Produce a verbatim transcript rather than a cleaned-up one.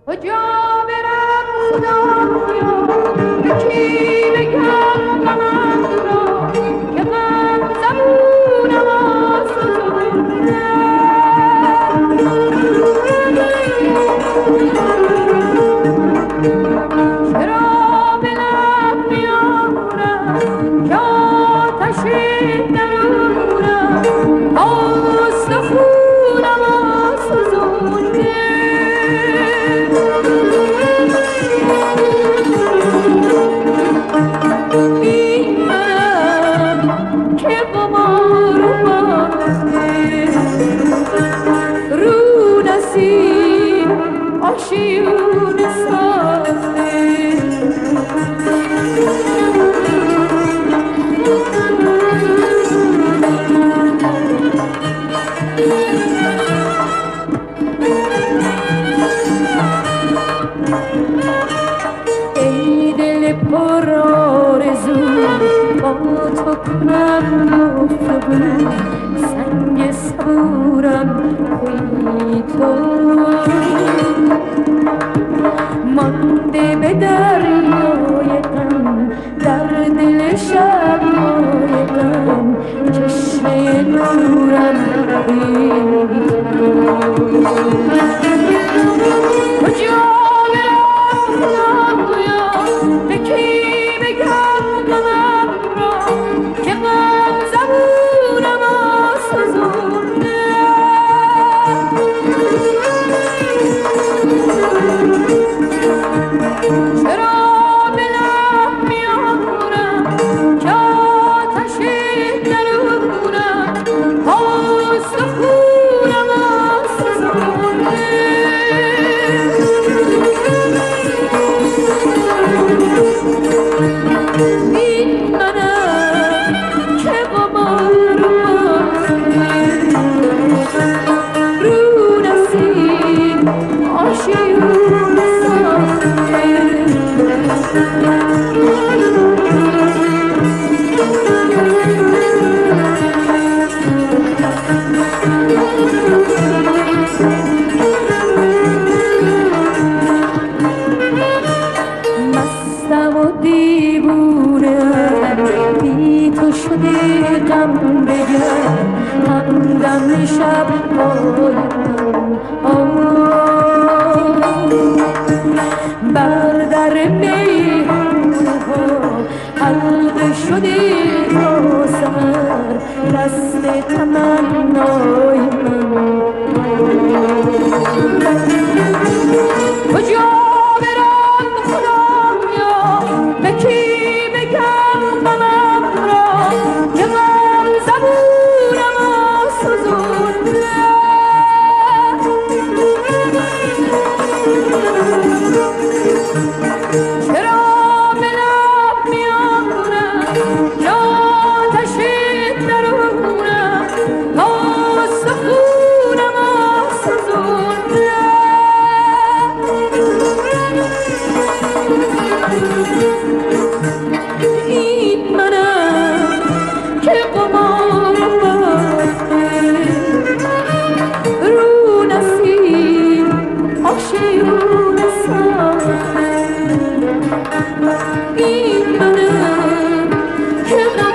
کجا برم خدایا به کی بگم غمم را که غم زبونم آسوده چرا به لب میارم که آتش درونم آستخونم آسوزونده این منم که قمار بازه رو نسیم آشیون سازه ای دل پر آرزو با تو کنم گفتگو سنگ صبورم تویی تو مانده به دریای غم در دل شب‌های غم چشمه نورم تویی تو کجا برم خدایا به کی بگم غمم را که غم زبونم آسوزونده چرا به لب میارم که آتش درونم آستخونم آسوزونده این منم که قمار بازه رو نسیم آشیون سازه مستم و دیوونم بی تو شده غم بگم همدم شب‌های غم بر در میخانه ها حلقه شده تا سحر دست تمنای من کجا برم خدایا به کی بگم غمم را که غم زبونم آسوزونده چرا به لب میارم که آتش درونم آستخونم آسوزونده این منم که قمار بازه رو نسیم آشیون سازه این منم که